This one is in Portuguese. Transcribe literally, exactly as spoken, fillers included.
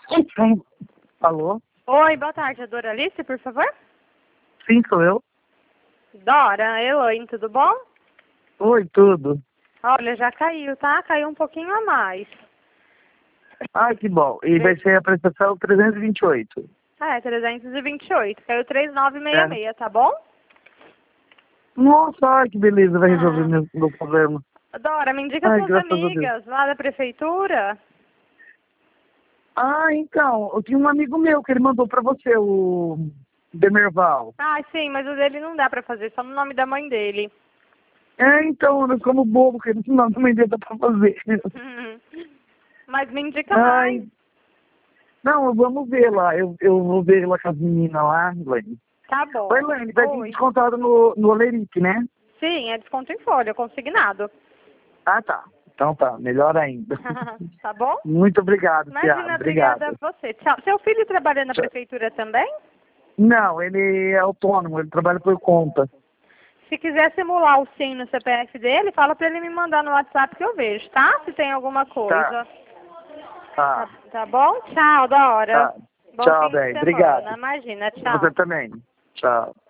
Alô? Oi, boa tarde, a Doralice, por favor? Sim, sou eu. Dora, Elaine, tudo bom? Oi, tudo. Olha, já caiu, tá? Caiu um pouquinho a mais. Ai, que bom. E vai ser a prestação trezentos e vinte e oito. É, trezentos e vinte e oito. Caiu três mil novecentos e sessenta e É. seis, tá bom? Nossa, ai, que beleza, vai resolver Ah. meu, meu problema. Dora, me indica Ai, suas graças a Deus. amigas lá da prefeitura. Ah, então, eu tinha um amigo meu que ele mandou pra você, o Demerval. Ah, sim, mas o dele não dá pra fazer, só no nome da mãe dele. É, então, nós ficamos bobo, que ele não também deu pra fazer. Uhum. Mas me indica mais. Ai, não, vamos ver lá, eu, eu vou ver lá com as meninas lá, Elaine. Tá bom. Oi, Elaine, vai vir Oi. descontado no, no Oleric, né? Sim, é desconto em folha, consignado. Ah, tá. Então tá, melhor ainda. Tá bom? Muito obrigado, Thiago. Imagina, obrigada a Obrigado. você. Tchau. Seu filho trabalha na Tchau. prefeitura também? Não, ele é autônomo, ele trabalha por conta. Se quiser simular o SIM no C P F dele, fala pra ele me mandar no WhatsApp que eu vejo, tá? Se tem alguma coisa. Tá. Tá, tá bom? Tchau, Dora. Tá. Bom Tchau, fim de bem. semana. Obrigado. Imagina, tchau. Você também. Tchau.